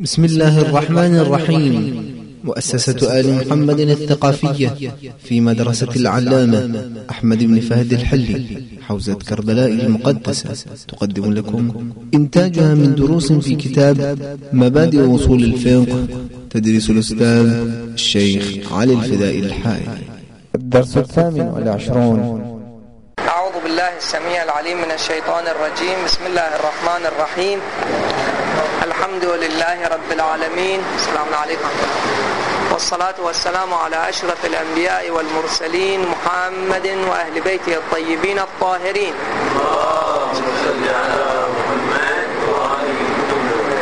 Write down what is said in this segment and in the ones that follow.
بسم الله الرحمن الرحيم. مؤسسة آل محمد الثقافية في مدرسة العلامة أحمد بن فهد الحلي حوزة كربلاء المقدسة تقدم لكم إنتاجها من دروس في كتاب مبادئ أصول الفقه تدريس الأستاذ الشيخ علي الفدائي الحائري. الدرس 28. أعوذ بالله السميع العليم من الشيطان الرجيم. بسم الله الرحمن الرحيم. الحمد لله رب العالمين. السلام عليكم. والصلاة والسلام على أشرف الأنبياء والمرسلين محمد وأهل بيته الطيبين الطاهرين. اللهم صل على محمد وآل محمد.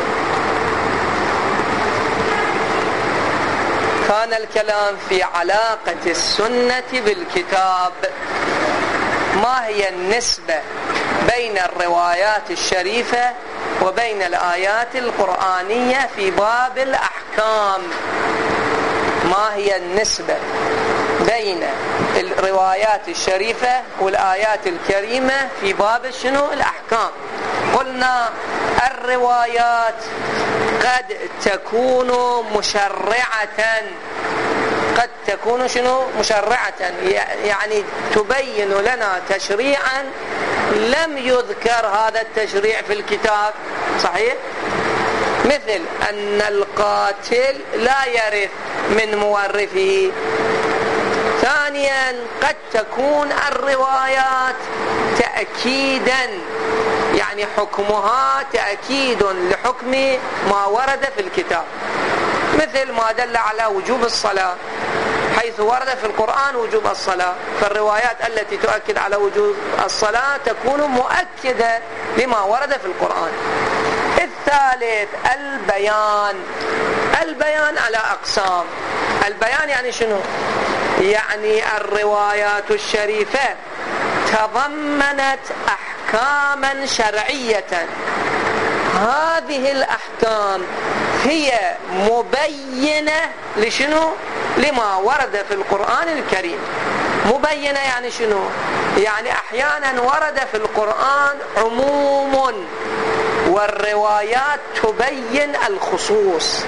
كان الكلام في علاقة السنة بالكتاب. ما هي النسبة بين الروايات الشريفة وبين الآيات القرآنية في باب الأحكام؟ ما هي النسبة بين الروايات الشريفة والآيات الكريمة في باب شنو الأحكام؟ قلنا الروايات قد تكون مشرعة، قد تكون شنو مشرعة، يعني تبين لنا تشريعا لم يذكر هذا التشريع في الكتاب، صحيح؟ مثل أن القاتل لا يرث من مورثه. ثانيا قد تكون الروايات تأكيدا، يعني حكمها تأكيد لحكم ما ورد في الكتاب، مثل ما دل على وجوب الصلاة، حيث ورد في القرآن وجوب الصلاة، فالروايات التي تؤكد على وجوب الصلاة تكون مؤكدة لما ورد في القرآن. الثالث البيان. البيان على أقسام. البيان يعني شنو؟ يعني الروايات الشريفة تضمنت أحكاما شرعية، هذه الأحكام هي مبينة لشنو؟ لما ورد في القرآن الكريم. مبينة يعني شنو؟ يعني أحيانا ورد في القرآن عموم والروايات تبين الخصوص،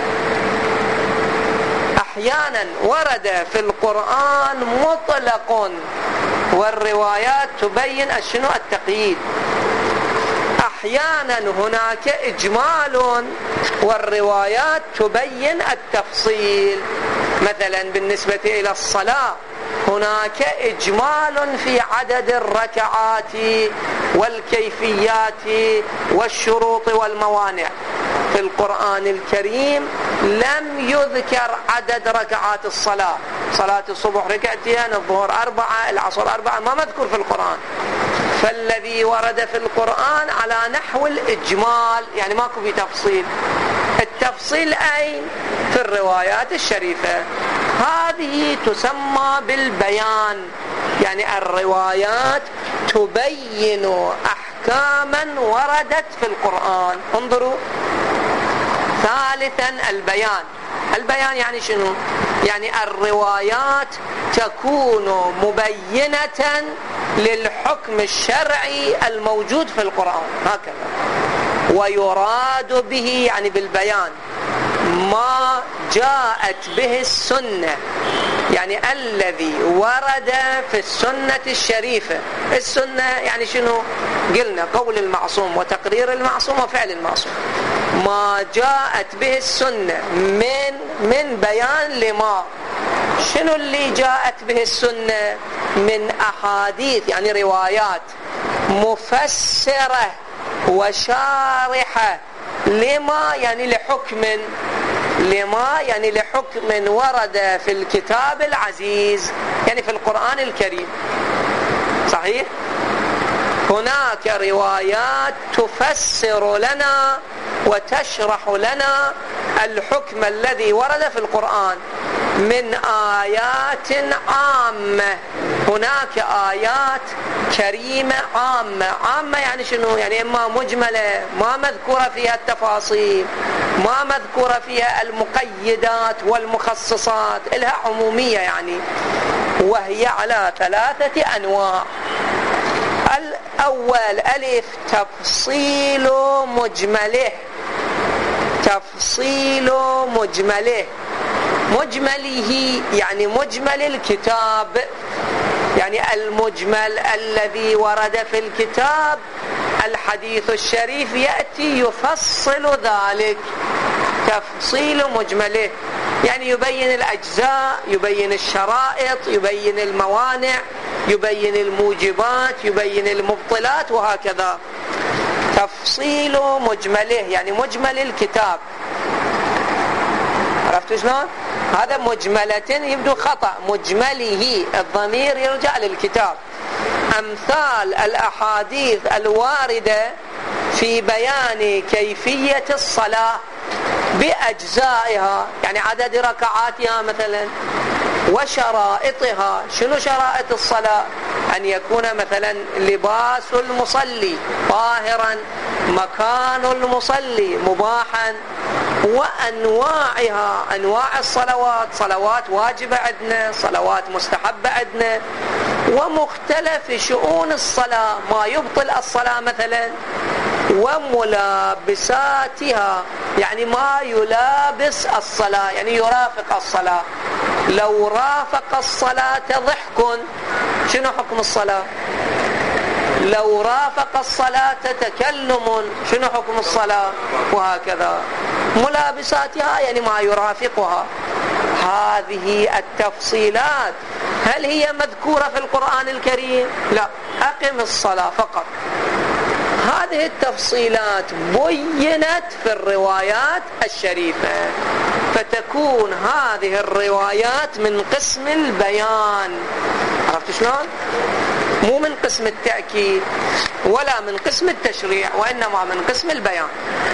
أحيانا ورد في القرآن مطلق والروايات تبين شنو التقييد، أحيانا هناك إجمال والروايات تبين التفصيل. مثلا بالنسبة إلى الصلاة هناك إجمال في عدد الركعات والكيفيات والشروط والموانع. في القرآن الكريم لم يذكر عدد ركعات الصلاة، صلاة الصبح ركعتين، الظهر 4، العصر 4، ما مذكور في القرآن. فالذي ورد في القرآن على نحو الإجمال، يعني ماكو في تفصيل. التفصيل أين؟ في الروايات الشريفة، هذه تسمى بالبيان، يعني الروايات تبين أحكاما وردت في القرآن. انظروا. ثالثا البيان. البيان يعني شنو؟ يعني الروايات تكون مبينة للحكم الشرعي الموجود في القرآن، هكذا. ويراد به يعني بالبيان ما جاءت به السنة، يعني الذي ورد في السنة الشريفة. السنة يعني شنو؟ قلنا قول المعصوم وتقرير المعصوم وفعل المعصوم. ما جاءت به السنة من بيان لما. شنو اللي جاءت به السنة؟ من أحاديث، يعني روايات مفسرة وشارحة لما، يعني لحكم، لما يعني لحكم ورد في الكتاب العزيز، يعني في القرآن الكريم، صحيح؟ هناك روايات تفسر لنا وتشرح لنا الحكم الذي ورد في القرآن من آيات عامة. هناك آيات كريمة عامة. عامة يعني شنو؟ يعني إما مجملة ما مذكورة فيها التفاصيل، ما مذكورة فيها المقيدات والمخصصات، إلها عمومية يعني. وهي على 3 أنواع. الأول ألف تفصيل مجمله، تفصيل مجمله. مجمله يعني مجمل الكتاب، يعني المجمل الذي ورد في الكتاب الحديث الشريف يأتي يفصل ذلك. تفصيل مجمله يعني يبين الأجزاء، يبين الشرائط، يبين الموانع، يبين الموجبات، يبين المبطلات، وهكذا. تفصيل مجمله يعني مجمل الكتاب. عرفتوا شلون؟ هذا مجملة يبدو خطأ، مجمله الضمير يرجع للكتاب. أمثال الأحاديث الواردة في بيان كيفية الصلاة بأجزائها، يعني عدد ركعاتها مثلا وشرائطها. شنو شرائط الصلاة؟ أن يكون مثلا لباس المصلي طاهرا، مكان المصلي مباحا، وأنواعها، أنواع الصلوات، صلوات واجبة عندنا، صلوات مستحبة عندنا، ومختلف شؤون الصلاة، ما يبطل الصلاة مثلا، وملابساتها يعني ما يلابس الصلاة، يعني يرافق الصلاة. لو رافق الصلاة ضحك شنو حكم الصلاة؟ لو رافق الصلاة تكلم شنو حكم الصلاة؟ وهكذا. ملابساتها يعني ما يرافقها. هذه التفصيلات هل هي مذكورة في القرآن الكريم؟ لا، أقم الصلاة فقط. هذه التفصيلات بينت في الروايات الشريفة، فتكون هذه الروايات من قسم البيان. عرفت شلون؟ مو من قسم التأكيد ولا من قسم التشريع، وإنما من قسم البيان.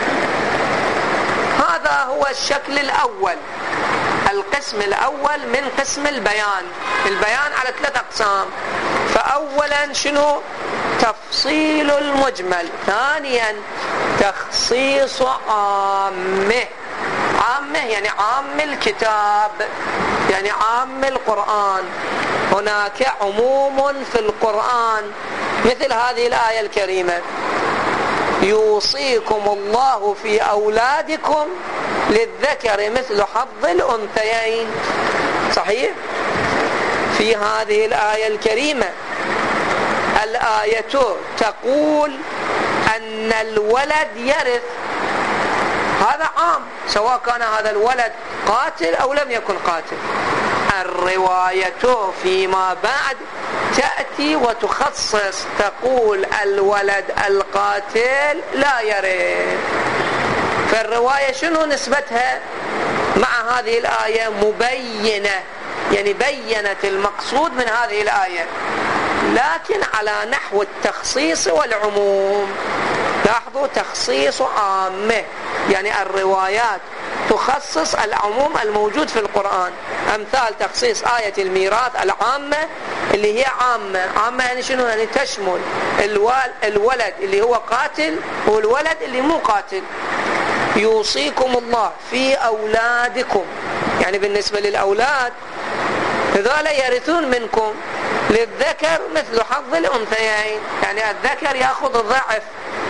هذا هو الشكل الأول، القسم الأول من قسم البيان. البيان على 3 أقسام. فأولا شنو؟ تفصيل المجمل. ثانيا تخصيص عامه. عامه يعني عام الكتاب، يعني عام القرآن. هناك عموم في القرآن مثل هذه الآية الكريمة: يوصيكم الله في أولادكم للذكر مثل حظ الأنثيين. صحيح؟ في هذه الآية الكريمة الآية تقول أن الولد يرث. هذا عام، سواء كان هذا الولد قاتل أو لم يكن قاتل. الرواية فيما بعد تأتي وتخصص، تقول الولد القاتل لا يرث. فالرواية شنو نسبتها مع هذه الآية؟ مبينة، يعني بيّنت المقصود من هذه الآية، لكن على نحو التخصيص والعموم. لاحظوا، تخصيص عامة، يعني الروايات تخصص العموم الموجود في القرآن. أمثال تخصيص آية الميراث العامة اللي هي عامة. عامة يعني شنو؟ يعني تشمل الولد اللي هو قاتل والولد اللي مو قاتل. يوصيكم الله في أولادكم، يعني بالنسبة للأولاد هذولا يرثون منكم للذكر مثل حظ الأنثيين، يعني الذكر يأخذ الضعف.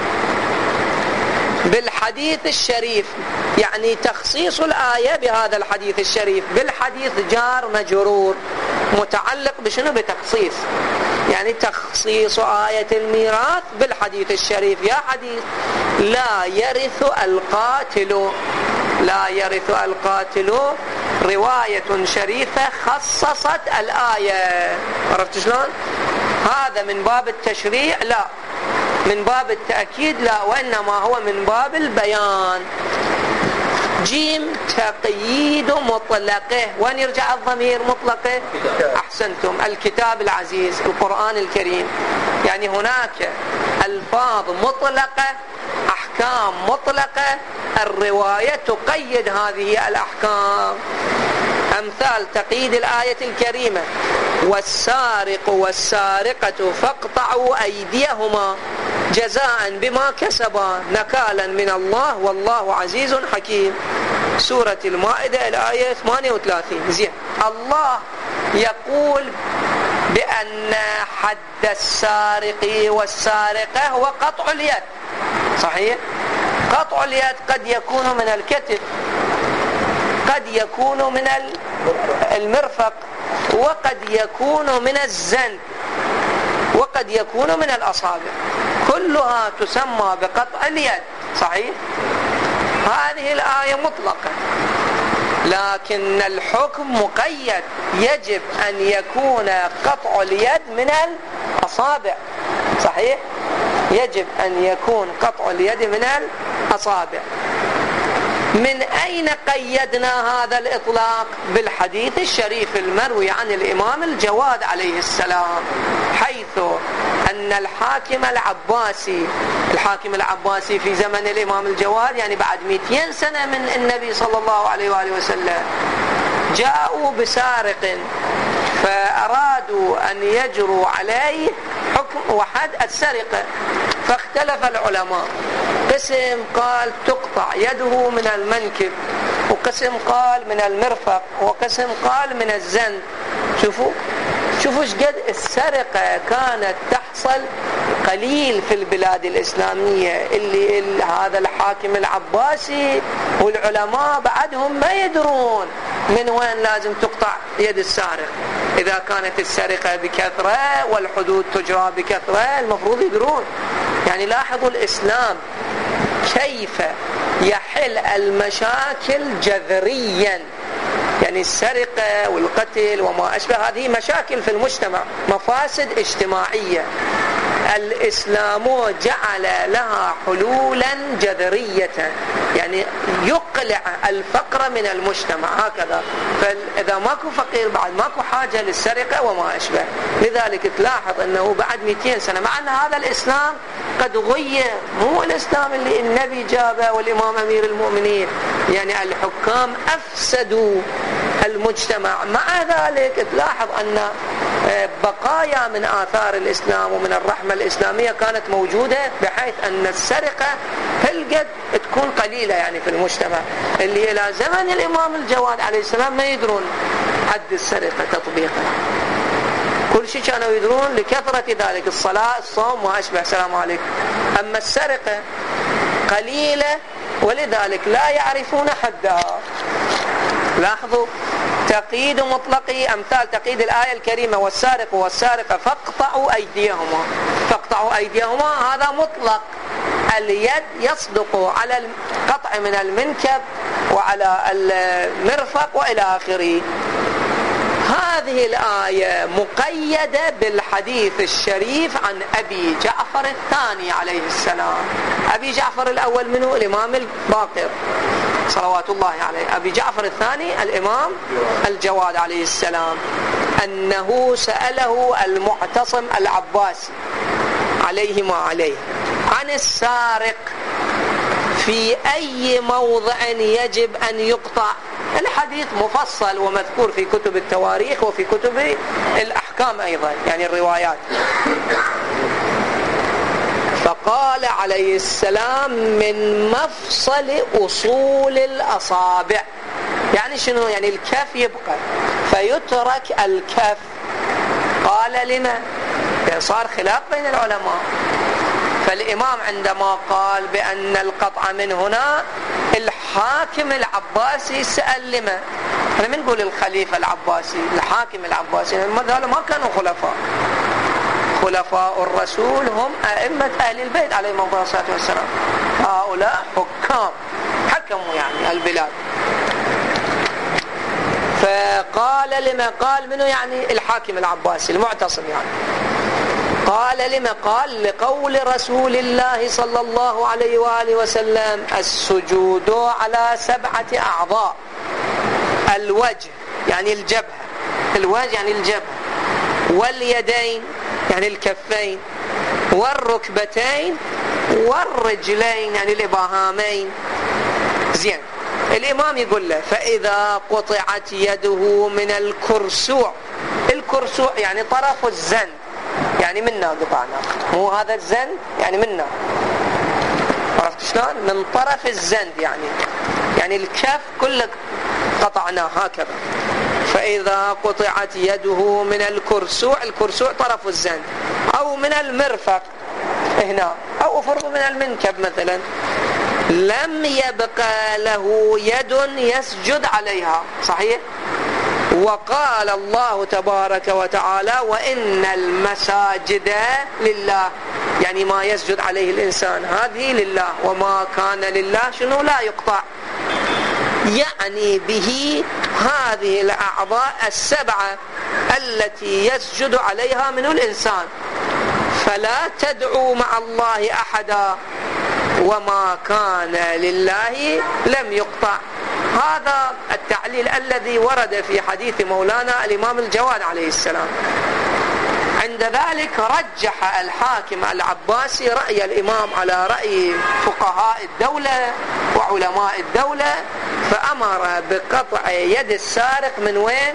بالحديث الشريف يعني تخصيص الآية بهذا الحديث الشريف. بالحديث جار مجرور متعلق بشنو؟ بتخصيص، يعني تخصيص آية الميراث بالحديث الشريف. يا حديث لا يرث القاتل، لا يرث القاتل، رواية شريفة خصصت الآية. عرفت شلون؟ هذا من باب التشريع لا، من باب التأكيد لا، وإنما هو من باب البيان. جيم تقييد مطلقه. وين يرجع الضمير؟ مطلقه. أحسنتم، الكتاب العزيز القرآن الكريم. يعني هناك ألفاظ مطلقة، أحكام مطلقة، الرواية تقيد هذه الأحكام. أمثال تقييد الآية الكريمة: والسارق والسارقة فاقطعوا أيديهما جزاء بما كسبا نكالا من الله والله عزيز حكيم. سورة المائدة الآية 38. زين، الله يقول بأن حد السارق والسارقة هو قطع اليد. صحيح؟ قطع اليد قد يكون من الكتف، قد يكون من المرفق، وقد يكون من الزند، وقد يكون من الأصابع، كلها تسمى بقطع اليد. صحيح؟ هذه الآية مطلقة، لكن الحكم مقيد، يجب أن يكون قطع اليد من الأصابع. صحيح؟ يجب أن يكون قطع اليد من الأصابع. من أين قيدنا هذا الإطلاق؟ بالحديث الشريف المروي عن الإمام الجواد عليه السلام، حيث أن الحاكم العباسي في زمن الإمام الجواد، يعني بعد 200 سنة من النبي صلى الله عليه وآله وسلم، جاءوا بسارق فأرادوا أن يجروا عليه حكم وحد السرقة، فاختلف العلماء، قسم قال تقطع يده من المنكب، وقسم قال من المرفق، وقسم قال من الزند. شوفوا ايش قد السرقة كانت تحصل قليل في البلاد الإسلامية، اللي هذا الحاكم العباسي والعلماء بعدهم ما يدرون من وين لازم تقطع يد السارق. إذا كانت السرقة بكثرة والحدود تجرى بكثرة المفروض يدرون. يعني لاحظوا الإسلام كيف يحل المشاكل جذريا، يعني السرقة والقتل وما أشبه هذه مشاكل في المجتمع، مفاسد اجتماعية، الإسلام جعل لها حلولا جذرية، يعني يقلع الفقر من المجتمع هكذا. فإذا ماكو فقير بعد ماكو حاجة للسرقة وما أشبه. لذلك تلاحظ أنه بعد 200 سنة مع أن هذا الإسلام قد غير، مو الإسلام اللي النبي جابه والإمام أمير المؤمنين، يعني الحكام أفسدوا المجتمع. مع ذلك تلاحظ أن بقايا من آثار الإسلام ومن الرحمة الإسلامية كانت موجودة، بحيث أن السرقة هالقد تكون قليلة يعني في المجتمع، اللي إلى زمن الإمام الجواد عليه السلام ما يدرون حد السرقة تطبيقا، كل شيء كانوا يدرون لكثرة ذلك، الصلاة الصوم ما أشبه. السلام عليكم. أما السرقة قليلة ولذلك لا يعرفون حدها. لاحظوا تقييد مطلقي أمثال تقييد الآية الكريمة والسارق والسارقة فاقطعوا أيديهما، فاقطعوا أيديهما هذا مطلق، اليد يصدق على القطع من المنكب وعلى المرفق وإلى آخره. هذه الآية مقيدة بالحديث الشريف عن أبي جعفر الثاني عليه السلام. أبي جعفر الأول منه الإمام الباقر صلوات الله عليه، أبي جعفر الثاني الإمام الجواد عليه السلام، أنه سأله المعتصم العباسي عليه ما عليه عن السارق في أي موضع يجب أن يقطع. الحديث مفصل ومذكور في كتب التواريخ وفي كتب الأحكام أيضا، يعني الروايات. فقال عليه السلام من مفصل أصول الأصابع. يعني شنو؟ يعني الكف يبقى فيترك الكف. قال لما؟ صار خلاف بين العلماء. فالإمام عندما قال بأن القطع من هنا، الحاكم العباسي سأل لما؟ احنا من نقول الخليفة العباسي، الحاكم العباسي، هذول ما كانوا خلفاء. خلفاء الرسول هم أئمة أهل البيت عليهم الصلاة والسلام، هؤلاء حكام حكموا يعني البلاد. فقال لما؟ قال منه يعني الحاكم العباسي المعتصم يعني. قال لما؟ قال لقول رسول الله صلى الله عليه وآله وسلم السجود على 7 أعضاء، الوجه يعني الجبهة، الوجه يعني الجبهة، واليدين يعني الكفين، والركبتين، والرجلين يعني الإبهامين. زين، الإمام يقول له فإذا قطعت يده من الكرسوع، الكرسوع يعني طرف الزند، يعني منا قطعنا، مو هذا الزند يعني منا، عرفت شلون؟ من طرف الزند يعني الكف كله قطعناه هكذا. فإذا قطعت يده من الكرسوع، الكرسوع طرف الزند، أو من المرفق هنا، أو فرض من المنكب مثلا، لم يبقى له يد يسجد عليها. صحيح؟ وقال الله تبارك وتعالى وإن المساجد لله، يعني ما يسجد عليه الإنسان هذه لله، وما كان لله شنو لا يقطع، يعني به هذه الأعضاء السبعة التي يسجد عليها من الإنسان، فلا تدعوا مع الله أحدا وما كان لله لم يقطع. هذا التعليل الذي ورد في حديث مولانا الإمام الجواد عليه السلام. عند ذلك رجح الحاكم العباسي رأي الإمام على رأي فقهاء الدولة وعلماء الدولة، فأمر بقطع يد السارق من وين؟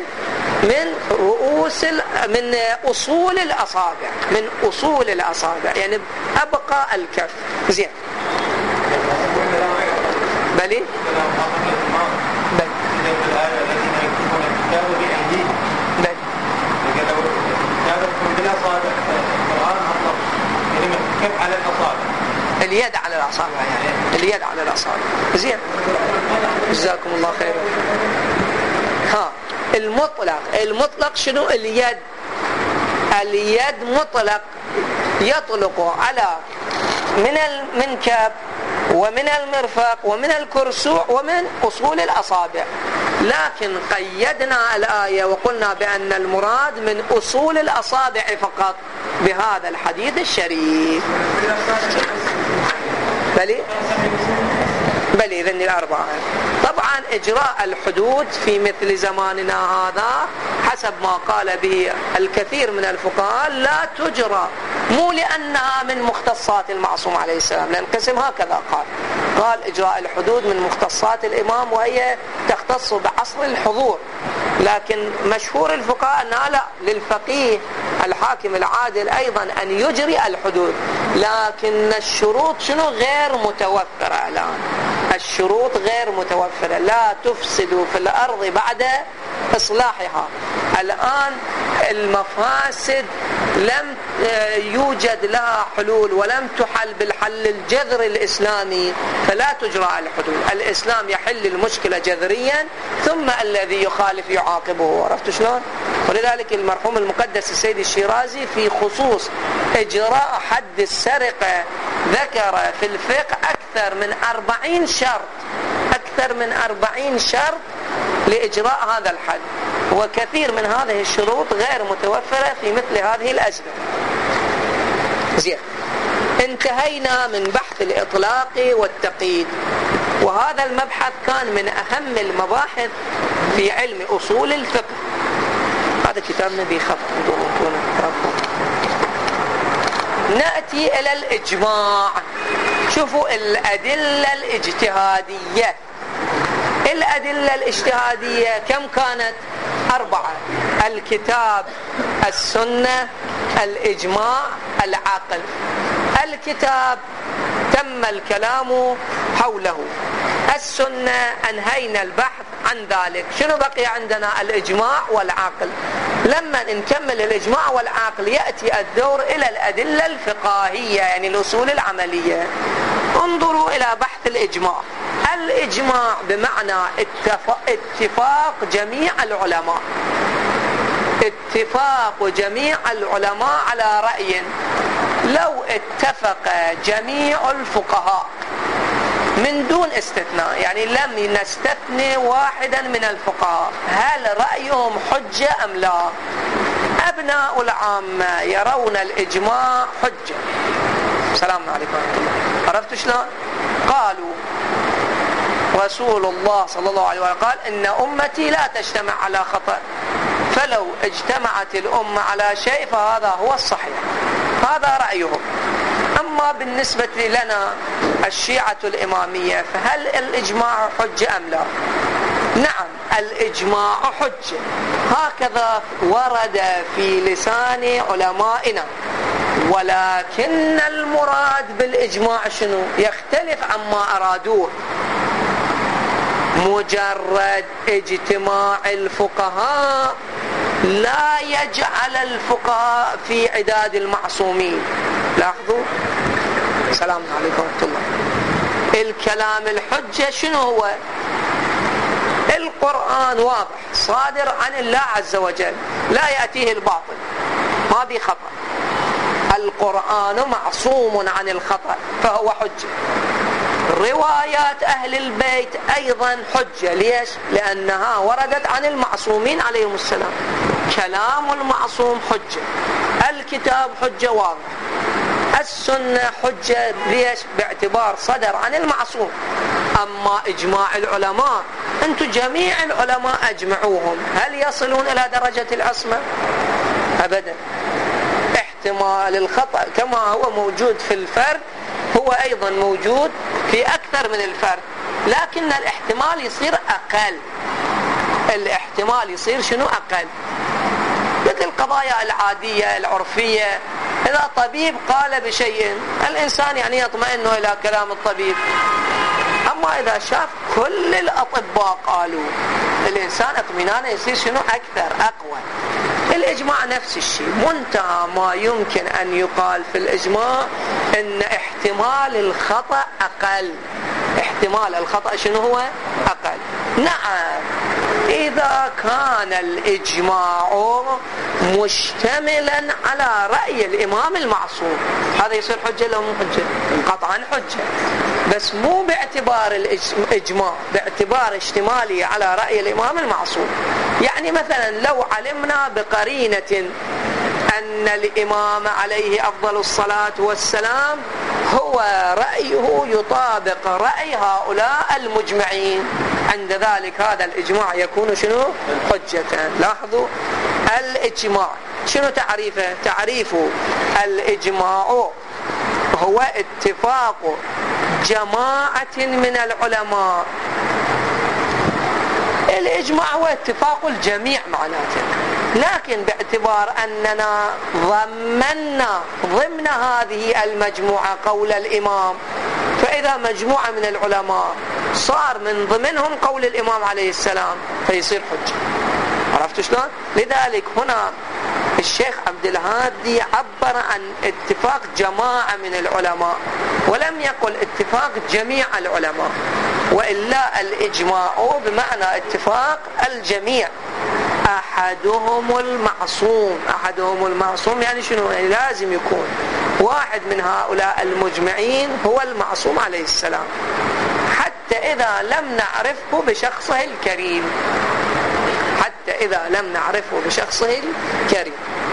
من أصول الأصابع، من أصول الأصابع، يعني أبقى الكف. زين. بلي؟ اليد على الأصابع، يعني اليد على الأصابع. زين، جزاكم الله خير. المطلق شنو؟ اليد مطلق، يطلق على من المنكب ومن المرفق ومن الكرسوع ومن أصول الأصابع، لكن قيدنا الآية وقلنا بأن المراد من أصول الأصابع فقط بهذا الحديث الشريف. بلي ذن الأربعة. طبعا إجراء الحدود في مثل زماننا هذا حسب ما قال به الكثير من الفقهاء لا تجرى، مو لأنها من مختصات المعصوم عليه السلام، لأن القسم هكذا قال إجراء الحدود من مختصات الإمام وهي تختص بعصر الحضور، لكن مشهور الفقهاء أنها لا، للفقيه الحاكم العادل أيضا أن يجري الحدود، لكن الشروط شنو؟ غير متوفرة الآن. الشروط غير متوفرة، لا تفسدوا في الأرض بعد إصلاحها. الآن المفاسد لم يوجد لها حلول ولم تحل بالحل الجذري الإسلامي، فلا تجرى الحدود. الإسلام يحل المشكلة جذريا ثم الذي يخالف يعاقبه. عرفت شلون؟ ولذلك المرحوم المقدس السيد الشيرازي في خصوص إجراء حد السرقة ذكر في الفقه أكثر من 40 شرط لإجراء هذا الحد، وكثير من هذه الشروط غير متوفرة في مثل هذه الأزمة. زين، انتهينا من بحث الإطلاق والتقييد، وهذا المبحث كان من أهم المباحث في علم أصول الفقه. هذا كتابنا بيخف. نأتي إلى الإجماع. شوفوا الأدلة الاجتهادية. الأدلة الاجتهادية كم كانت؟ 4: الكتاب، السنة، الإجماع، العقل. الكتاب تم الكلام حوله، السنة أنهينا البحث عن ذلك، شنو بقي عندنا؟ الإجماع والعقل. لما نكمل الإجماع والعقل يأتي الدور إلى الأدلة الفقهية، يعني الأصول العملية. انظروا إلى بحث الإجماع. الإجماع بمعنى اتفاق جميع العلماء، اتفاق جميع العلماء على رأي. لو اتفق جميع الفقهاء من دون استثناء، يعني لم نستثني واحدا من الفقهاء، هل رأيهم حجة أم لا؟ أبناء العامة يرون الإجماع حجة. السلام عليكم ورحمة الله. عرفتوا شلون؟ قالوا رسول الله صلى الله عليه وسلم قال إن أمتي لا تجتمع على خطأ، فلو اجتمعت الأمة على شيء فهذا هو الصحيح. هذا رأيهم. أما بالنسبة لنا الشيعة الإمامية فهل الإجماع حجة أم لا؟ نعم، الإجماع حجة، هكذا ورد في لسان علمائنا، ولكن المراد بالإجماع شنو؟ يختلف عما أرادوه. مجرد اجتماع الفقهاء لا يجعل الفقهاء في عداد المعصومين. لاحظوا. السلام عليكم ورحمة الله. الكلام الحجة شنو هو؟ القرآن واضح صادر عن الله عز وجل، لا يأتيه الباطل، ما بي خطأ. القرآن معصوم عن الخطأ فهو حجة. روايات أهل البيت أيضا حجة. ليش؟ لأنها وردت عن المعصومين عليهم السلام. كلام المعصوم حجة، الكتاب حجة واضح، السنة حجة. ليش؟ باعتبار صدر عن المعصوم. أما إجماع العلماء، أنتم جميع العلماء أجمعوهم، هل يصلون إلى درجة العصمة؟ أبدا. احتمال الخطأ كما هو موجود في الفرد هو أيضا موجود في أكثر من الفرد، لكن الاحتمال يصير أقل. الاحتمال يصير شنو؟ أقل. مثل القضايا العادية العرفية، إذا طبيب قال بشيء الإنسان يعني يطمئن إلى كلام الطبيب، أما إذا شاف كل الأطباء قالوا الإنسان اطمئنانه يصير شنو؟ أكثر، أقوى. الإجماع نفس الشيء، منتهى ما يمكن أن يقال في الإجماع إن احتمال الخطأ أقل. احتمال الخطأ شنو هو؟ أقل. نعم، إذا كان الإجماع مشتملا على رأي الإمام المعصوم هذا يصير حجة لو مو حجة؟ قطعا حجة، بس مو باعتبار الإجماع، باعتبار اشتمالي على رأي الإمام المعصوم. يعني مثلا لو علمنا بقرينة أن الإمام عليه أفضل الصلاة والسلام هو رأيه يطابق رأي هؤلاء المجمعين، عند ذلك هذا الإجماع يكون شنو؟ حجة. لاحظوا الإجماع شنو تعريفه؟ تعريف الإجماع هو اتفاق جماعة من العلماء. الإجماع هو اتفاق الجميع معناته، لكن باعتبار أننا ضمننا ضمن هذه المجموعة قول الإمام، فإذا مجموعة من العلماء صار من ضمنهم قول الإمام عليه السلام فيصير حجة. عرفتوا شلون؟ لذلك هنا الشيخ عبد الهادي عبر عن اتفاق جماعة من العلماء ولم يقل اتفاق جميع العلماء، وإلا الإجماع بمعنى اتفاق الجميع. أحدهم المعصوم. أحدهم المعصوم يعني شنو؟ يعني لازم يكون واحد من هؤلاء المجمعين هو المعصوم عليه السلام، حتى إذا لم نعرفه بشخصه الكريم. حتى إذا لم نعرفه بشخصه الكريم.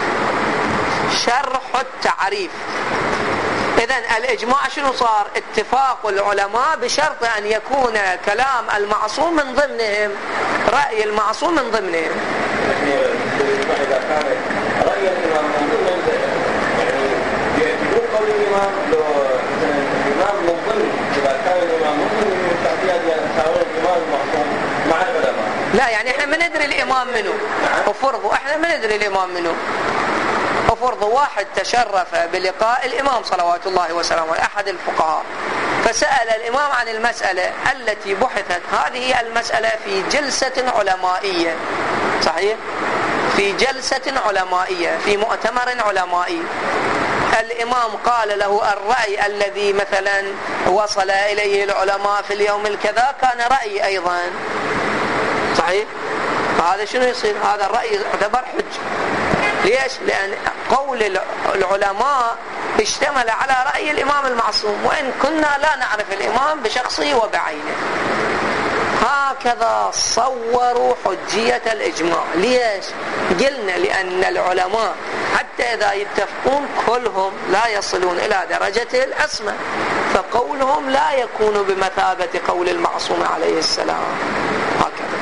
شرح التعريف. إذن الإجماع شنو صار؟ اتفاق العلماء بشرط أن يكون كلام المعصوم من ضمنهم، رأي المعصوم من ضمنهم. إذا كان رأي الإمام من ضمن يعني يعتبر قول الإمام لو الإمام من ضمن، إذا كان الإمام من ضمن التعبير يساوي الإمام المعصوم مع العلماء. لا يعني إحنا ما ندري الإمام منه، وفرضوا إحنا ما ندري الإمام منه، وفرض واحد تشرف بلقاء الإمام صلوات الله وسلامه أحد الفقهاء، فسأل الإمام عن المسألة التي بحثت. هذه المسألة في جلسة علمائية، صحيح؟ في جلسة علمائية، في مؤتمر علمائي. الإمام قال له الرأي الذي مثلا وصل إليه العلماء في اليوم الكذا كان رأي أيضا، صحيح؟ فهذا شنو يصير؟ هذا الرأي يعتبر حجة. ليش؟ لأن قول العلماء اشتمل على رأي الإمام المعصوم، وإن كنا لا نعرف الإمام بشخصه وبعينه. هكذا صوروا حجية الإجماع. ليش؟ قلنا لأن العلماء حتى إذا يتفقون كلهم لا يصلون إلى درجة العصمة، فقولهم لا يكون بمثابة قول المعصوم عليه السلام. هكذا.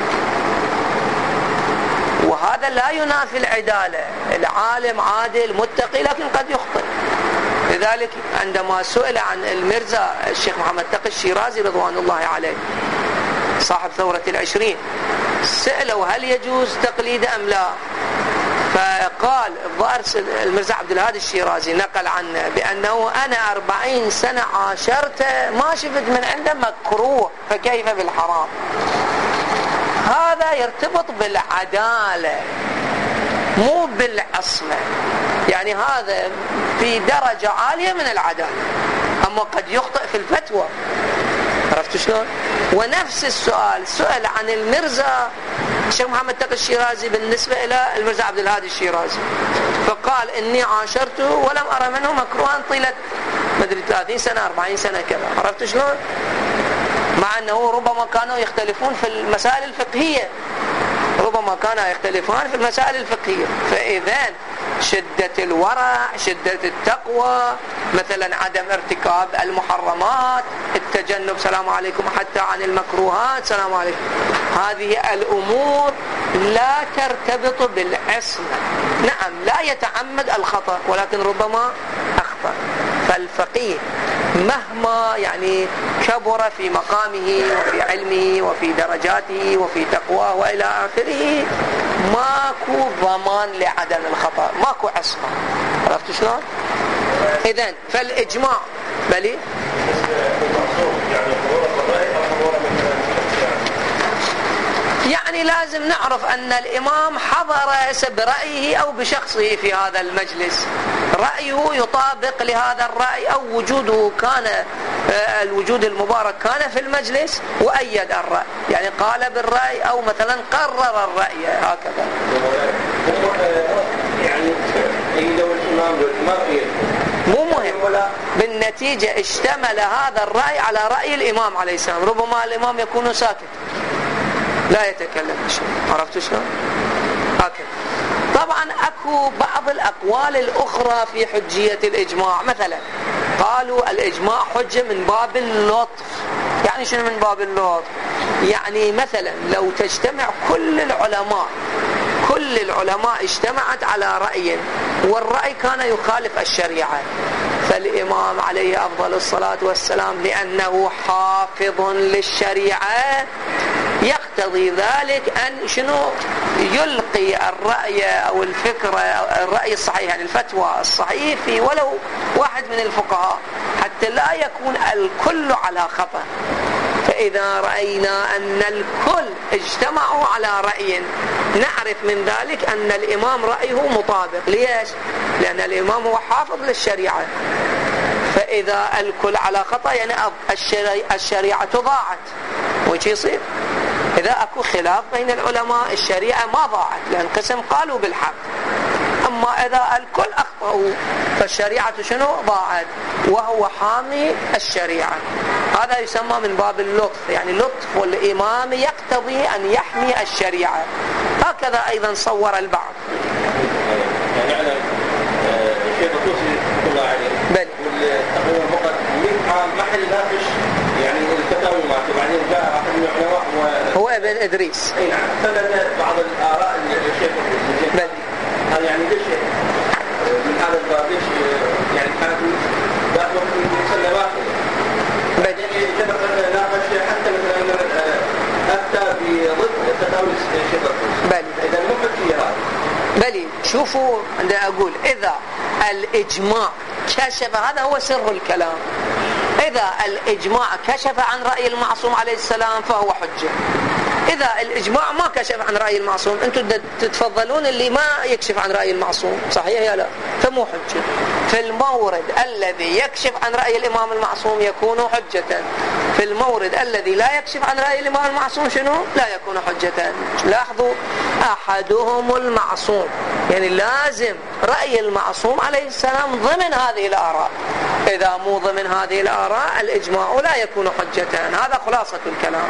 وهذا لا ينافي العدالة. العالم عادل متقي لكن قد يخطئ. لذلك عندما سئل عن المرزا الشيخ محمد تقي الشيرازي رضوان الله عليه صاحب ثورة العشرين، سألوا هل يجوز تقليد أم لا؟ فقال الظاهر المرزا عبد الهادي الشيرازي نقل عنه بأنه أنا 40 سنة عاشرته ما شفت من عنده مكروه، فكيف بالحرام؟ هذا يرتبط بالعدالة مو بالعصمة، يعني هذا في درجة عالية من العدالة. أما قد يخطئ في الفتوى، عرفت شلون؟ ونفس السؤال سئل عن المرزا الشيخ محمد تقي الشيرازي بالنسبة إلى المرزا عبد الهادي الشيرازي، فقال إني عاشرته ولم أرى منه مكروها طيلة مدري 30 سنة 40 سنة كذا. عرفت شلون؟ مع أنه ربما كانوا يختلفون في المسائل الفقهية، ربما كانوا يختلفون في المسائل الفقهية. فإذا شدة الورع، شدة التقوى، مثلا عدم ارتكاب المحرمات، التجنب سلام عليكم حتى عن المكروهات سلام عليكم، هذه الأمور لا ترتبط بالعصمة. نعم لا يتعمد الخطأ ولكن ربما أخطأ. فالفقيه مهما يعني كبر في مقامه وفي علمه وفي درجاته وفي تقواه وإلى آخره، ماكو ضمان لعدم الخطأ، ماكو عصمة. عرفت شلون؟ إذن فالإجماع بلي يعني لازم نعرف أن الإمام حضر برأيه أو بشخصه في هذا المجلس، رأيه يطابق لهذا الرأي أو وجوده كان الوجود المبارك كان في المجلس وأيد الرأي، يعني قال بالرأي أو مثلا قرر الرأي هكذا. يعني لو الإمام مو مهم، بالنتيجة اشتمل هذا الرأي على رأي الإمام عليه السلام، ربما الإمام يكون ساكت لا يتكلم بشيء. عرفت شلون؟ هكذا. طبعا اكو بعض الاقوال الاخرى في حجية الاجماع، مثلا قالوا الاجماع حجة من باب اللطف. يعني شنو من باب اللطف؟ يعني مثلا لو تجتمع كل العلماء اجتمعت على رأي والرأي كان يخالف الشريعة، فالإمام عليه أفضل الصلاة والسلام لأنه حافظ للشريعة يقتضي ذلك أن شنو يلقي الرأي أو الفكرة أو الرأي الصحيح، يعني الفتوى الصحيح في ولو واحد من الفقهاء حتى لا يكون الكل على خطأ. فإذا رأينا أن الكل اجتمعوا على رأي نعرف من ذلك أن الإمام رأيه مطابق. ليش؟ لأن الإمام هو حافظ للشريعة، فإذا الكل على خطأ يعني الشريعة ضاعت. وش يصير؟ إذا أكو خلاف بين العلماء الشريعة ما ضاعت، لأن قسم قالوا بالحق، أما إذا الكل أخطأوا فالشريعة شنو؟ ضاعت، وهو حامي الشريعة. هذا يسمى من باب اللطف، يعني لطف والإمام يقتضي أن يحمي الشريعة. هكذا أيضا صور البعض. يعني الشيخ الطوسي الله عليه بل تقريبا فقط محل ناقش يعني الفتاوى معه، بعدين جاء أحد من العلماء هو ابن إدريس. أي نعم، سند بعض الآراء الشيخ الطوسي. بل هذا يعني ليش من هذا الباب ليش يعني كانت ذات وقت مسلة واحدة بعدين سبق ناقش حتى مثلا أفتى بضد تداول الشيخ الطوسي. بل إذا مو حجية هذا. بل شوفوا عندما أقول إذا الإجماع كشف، هذا هو سر الكلام، إذا الإجماع كشف عن رأي المعصوم عليه السلام فهو حجة. إذا الإجماع ما كشف عن رأي المعصوم، أنتم تتفضلون اللي ما يكشف عن رأي المعصوم، صحيح يا لا؟ فمو حجة. في المورد الذي يكشف عن رأي الإمام المعصوم يكون حجة، في المورد الذي لا يكشف عن رأي الإمام المعصوم شنو؟ لا يكون حجة. لاحظوا أحدهم المعصوم، يعني لازم رأي المعصوم عليه السلام ضمن هذه الآراء، إذا مو ضمن هذه الآراء الإجماع لا يكون حجة. هذا خلاصة الكلام.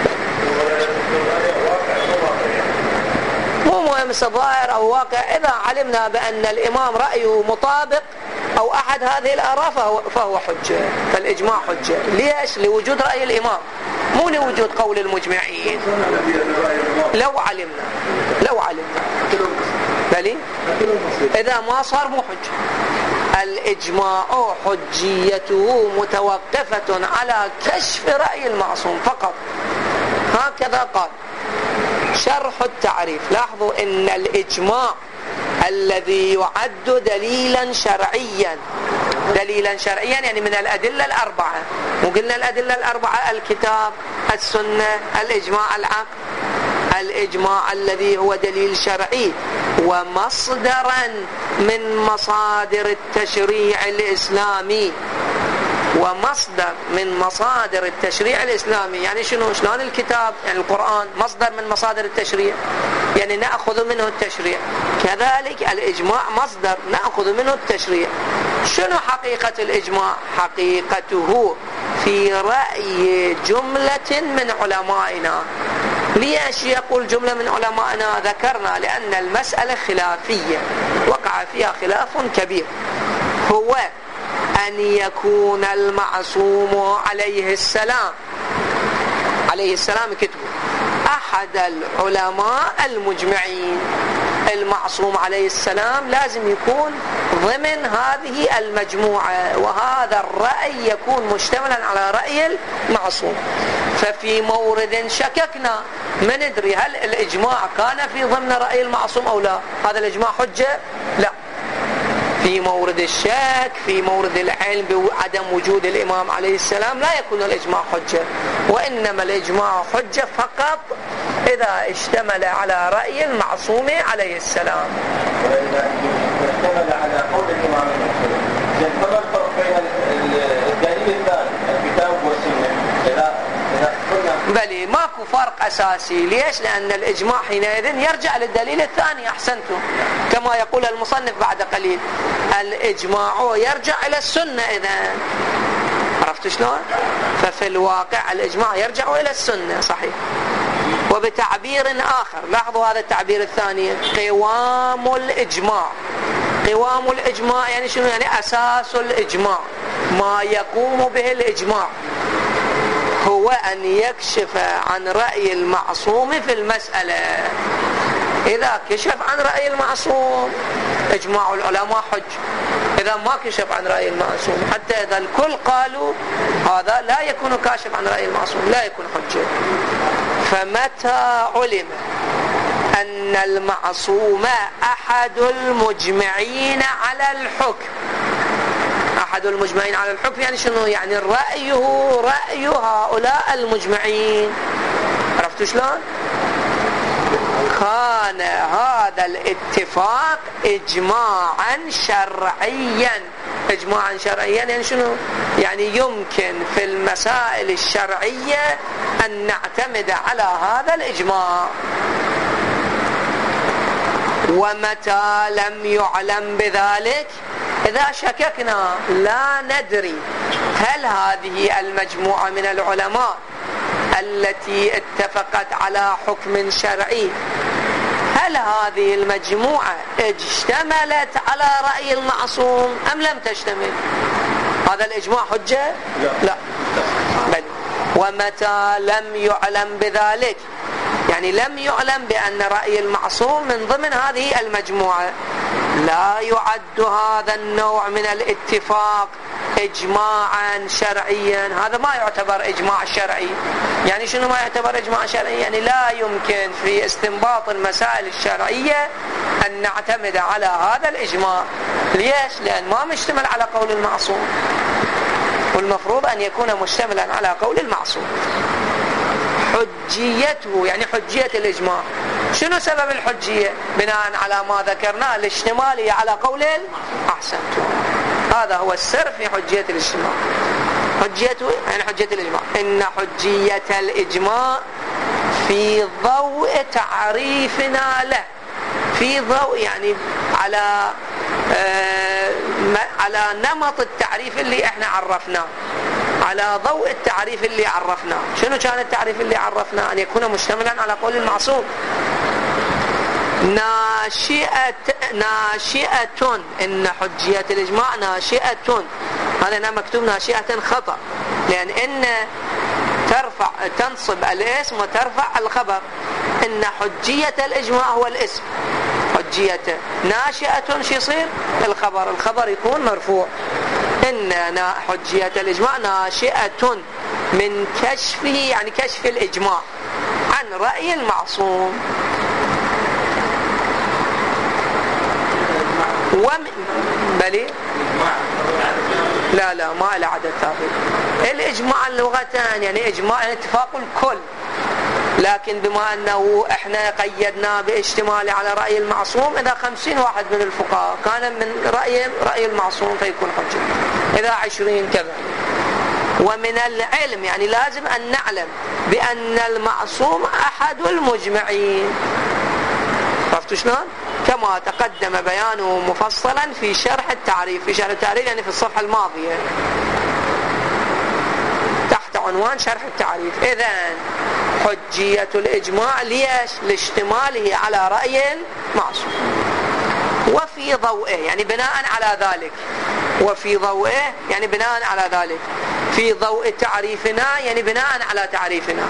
مو مهم ظاهر أو واقع، إذا علمنا بأن الإمام رأيه مطابق أو أحد هذه الآراء فهو حجة، فالإجماع حجة. ليش؟ لوجود رأي الإمام، مو لوجود قول المجمعين. لو علمنا بلي إذا ما صار مو حجة. الإجماع حجيته متوقفة على كشف رأي المعصوم فقط. هكذا قال شرح التعريف. لاحظوا ان الإجماع الذي يعد دليلا شرعيا يعني من الأدلة الأربعة، وقلنا الأدلة الأربعة الكتاب، السنة، الإجماع، العقل. الإجماع الذي هو دليل شرعي ومصدرا من مصادر التشريع الإسلامي، ومصدر من مصادر التشريع الإسلامي. يعني شنو؟ شلون الكتاب يعني القرآن مصدر من مصادر التشريع، يعني نأخذ منه التشريع، كذلك الإجماع مصدر نأخذ منه التشريع. شنو حقيقة الإجماع؟ حقيقته في رأي جملة من علمائنا. ليش يقول جملة من علمائنا؟ ذكرنا لأن المسألة خلافية وقع فيها خلاف كبير، هو أن يكون المعصوم عليه السلام كتبه أحد العلماء المجمعين. المعصوم عليه السلام لازم يكون ضمن هذه المجموعة، وهذا الرأي يكون مشتملا على رأي المعصوم. ففي مورد شككنا ما ندري هل الإجماع كان في ضمن رأي المعصوم أو لا، هذا الإجماع حجة؟ لا. في مورد الشك، في مورد العلم بعدم وجود الإمام عليه السلام، لا يكون الإجماع حجة، وإنما الإجماع حجة فقط إذا اشتمل على رأي المعصوم عليه السلام. وإذا اشتمل على قول الإمام فما الفرق بين الدليل الثاني الكتاب والسنة؟ بلي ماكو فرق أساسي. ليش؟ لأن الإجماع حينئذ يرجع للدليل الثاني. أحسنتم، كما يقول المصنف بعد قليل الإجماع يرجع إلى السنة. إذن عرفت شلون؟ ففي الواقع الإجماع يرجع إلى السنة صحيح. وبتعبير آخر، لاحظوا هذا التعبير الثاني، قوام الإجماع. قوام الإجماع يعني شنو؟ يعني أساس الإجماع، ما يقوم به الإجماع هو أن يكشف عن رأي المعصوم في المسألة. إذا كشف عن رأي المعصوم إجماع العلماء حج. إذا ما كشف عن رأي المعصوم، حتى إذا الكل قالوا هذا لا يكون كاشف عن رأي المعصوم، لا يكون حجة. فمتى علم أن المعصوم أحد المجمعين على الحكم، أحد المجمعين على الحكم يعني شنو؟ يعني رأي هؤلاء المجمعين. عرفتوا شلون؟ كان هذا الاتفاق إجماعا شرعيا. إجماعا شرعيا يعني شنو؟ يعني يمكن في المسائل الشرعية أن نعتمد على هذا الإجماع. ومتى لم يعلم بذلك، إذا شككنا لا ندري هل هذه المجموعة من العلماء التي اتفقت على حكم شرعي، هل هذه المجموعة اشتملت على رأي المعصوم أم لم تشتمل؟ هذا الإجماع حجة؟ لا. بل ومتى لم يعلم بذلك، يعني لم يعلم بأن رأي المعصوم من ضمن هذه المجموعة، لا يعد هذا النوع من الاتفاق إجماعا شرعيا. هذا ما يعتبر إجماع شرعي. يعني شنو ما يعتبر إجماع شرعي؟ يعني لا يمكن في استنباط المسائل الشرعية أن نعتمد على هذا الإجماع. ليش؟ لأن ما مشتمل على قول المعصوم، والمفروض أن يكون مشتملا على قول المعصوم. حجيته يعني حجية الإجماع. شنو سبب الحجية؟ بناء على ما ذكرناه الاشتمالي على قول أحسنتم. هذا هو السر في حجية الإجماع. حجيته يعني حجية الإجماع، إن حجية الإجماع في ضوء تعريفنا له، في ضوء يعني على نمط التعريف اللي احنا عرفناه، على ضوء التعريف اللي عرفناه. شنو كان التعريف اللي عرفناه؟ أن يكون مشتملا على قول المعصوم. ناشئة، إن حجية الإجماع ناشئة. هذا هنا مكتوب ناشئة خطأ، لأن إن تنصب الاسم وترفع الخبر. إن حجية الإجماع هو الاسم، حجية ناشئة شو يصير؟ الخبر يكون مرفوع. إن حجية الإجماع ناشئة من كشفه، يعني كشف الإجماع عن رأي المعصوم. بلي لا ما له عدد ثابت. الإجماع اللغتان يعني إجماع اتفاق الكل، لكن بما أنه إحنا قيدنا باشتمال على رأي المعصوم، إذا 50 واحد من الفقهاء كان من رأي المعصوم فيكون حجة، إذا 20 كذا. ومن العلم يعني لازم أن نعلم بأن المعصوم أحد المجمعين. عرفتوا شلون؟ كما تقدم بيانه مفصلا في شرح التعريف. في شرح التعريف يعني في الصفحة الماضية تحت عنوان شرح التعريف. إذن حجية الإجماع ليش؟ لاشتماله على رأي المعصوم. وفي ضوئه يعني بناء على ذلك، وفي ضوئه يعني بناء على ذلك، في ضوء تعريفنا يعني بناء على تعريفنا،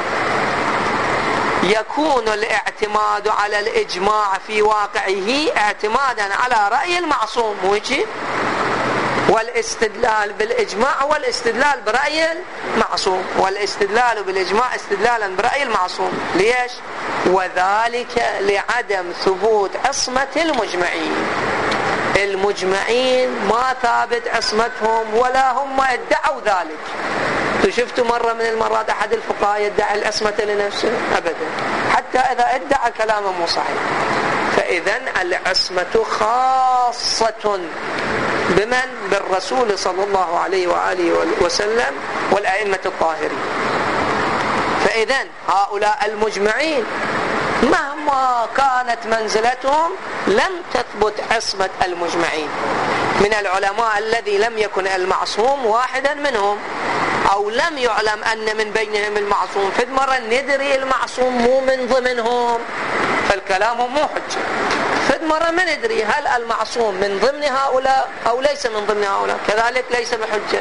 يكون الاعتماد على الإجماع في واقعه اعتمادا على رأي المعصوم، مو هيك؟ والاستدلال بالإجماع والاستدلال برأي المعصوم، والاستدلال بالإجماع استدلالا برأي المعصوم. ليش؟ وذلك لعدم ثبوت عصمة المجمعين. المجمعين ما ثابت عصمتهم ولا هم ادعوا ذلك. شفتوا مرة من المرات أحد الفقهاء يدعي العصمة لنفسه؟ أبدا، حتى إذا ادعى كلاما مو صحيح. فإذن العصمة خاصة بمن؟ بالرسول صلى الله عليه وآله وسلم والأئمة الطاهرين. فإذن هؤلاء المجمعين مهما كانت منزلتهم لم تثبت عصمة المجمعين. من العلماء الذي لم يكن المعصوم واحدا منهم، أو لم يعلم أن من بينهم المعصوم، فد مرة ندري المعصوم مو من ضمنهم فالكلام مو حجة. فد مرة ما ندري هل المعصوم من ضمن هؤلاء أو ليس من ضمن هؤلاء، كذلك ليس بحجة.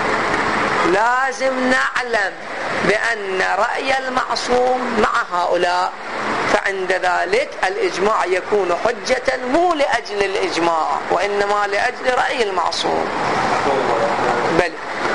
لازم نعلم بأن رأي المعصوم مع هؤلاء، فعند ذلك الإجماع يكون حجة مو لأجل الإجماع وإنما لأجل رأي المعصوم. بل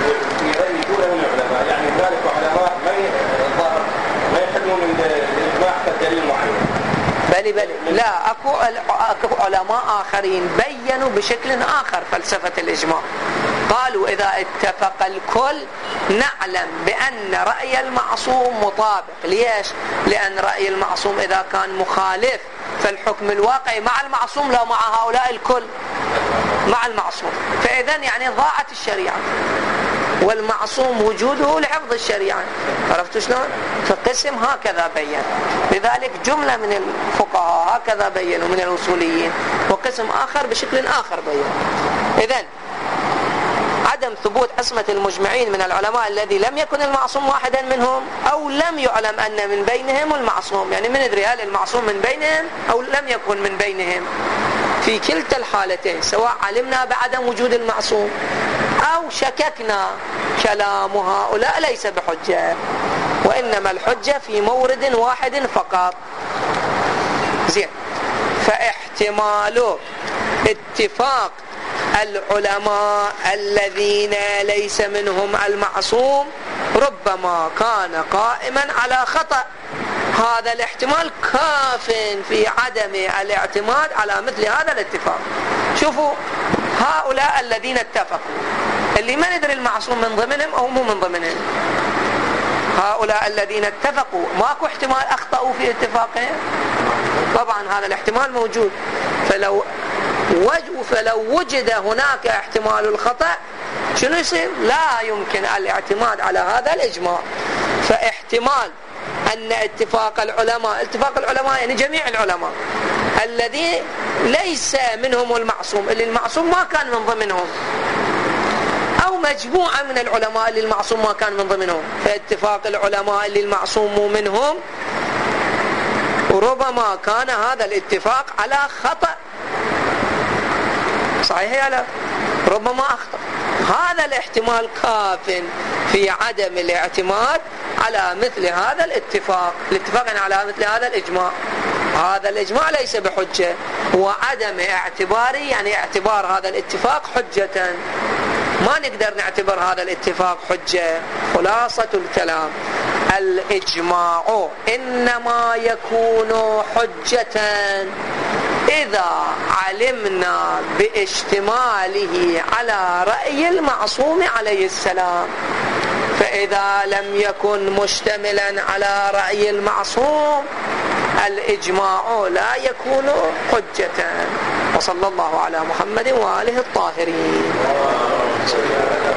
يعني ذلك علماء ما يحكمون من الإجماع كدليل معين. بل لا، أكو علماء آخرين بيّنوا بشكل آخر فلسفة الإجماع. قالوا إذا اتفق الكل نعلم بأن رأي المعصوم مطابق. ليش؟ لأن رأي المعصوم إذا كان مخالف فالحكم الواقعي مع المعصوم لا مع هؤلاء الكل، مع المعصوم. فإذن يعني ضاعت الشريعة، والمعصوم وجوده لحفظ الشريعة. عرفتوا شلون؟ فقسم هكذا بيّن، لذلك جملة من الفقهاء هكذا بيّنوا من الأصوليين، وقسم آخر بشكل آخر بيّن. إذن عدم ثبوت عصمة المجمعين من العلماء الذي لم يكن المعصوم واحدا منهم أو لم يعلم أن من بينهم المعصوم، يعني من ندري هل المعصوم من بينهم أو لم يكن من بينهم. في كلتا الحالتين سواء علمنا بعدم وجود المعصوم أو شككنا، كلام هؤلاء ليس بحجة، وإنما الحجة في مورد واحد فقط. زين. فاحتمال اتفاق العلماء الذين ليس منهم المعصوم ربما كان قائما على خطأ. هذا الاحتمال كاف في عدم الاعتماد على مثل هذا الاتفاق. شوفوا هؤلاء الذين اتفقوا، اللي ما ندري المعصوم من ضمنهم أو مو من ضمنهم، هؤلاء الذين اتفقوا ماكو احتمال أخطأوا في اتفاقهم؟ طبعا هذا الاحتمال موجود. فلو وجد هناك احتمال الخطأ شنو يصير؟ لا يمكن الاعتماد على هذا الإجماع. فاحتمال أن اتفاق العلماء يعني جميع العلماء الذي ليس منهم المعصوم، اللي المعصوم ما كان من ضمنهم، أو مجموعة من العلماء اللي المعصوم ما كان من ضمنهم، فاتفاق العلماء اللي المعصوم منهم وربما كان هذا الاتفاق على خطأ. صحيح ولا ربما أخطأ؟ هذا الاحتمال كاف في عدم الاعتماد على مثل هذا الاتفاق يعني على مثل هذا الإجماع. هذا الإجماع ليس بحجة، وعدم اعتباره يعني اعتبار هذا الاتفاق حجة. ما نقدر نعتبر هذا الاتفاق حجة. خلاصة الكلام الإجماع إنما يكون حجة إذا علمنا باشتماله على رأي المعصوم عليه السلام. فإذا لم يكن مشتملا على رأي المعصوم الإجماع لا يكون حجة. وصلى الله على محمد وآله الطاهرين.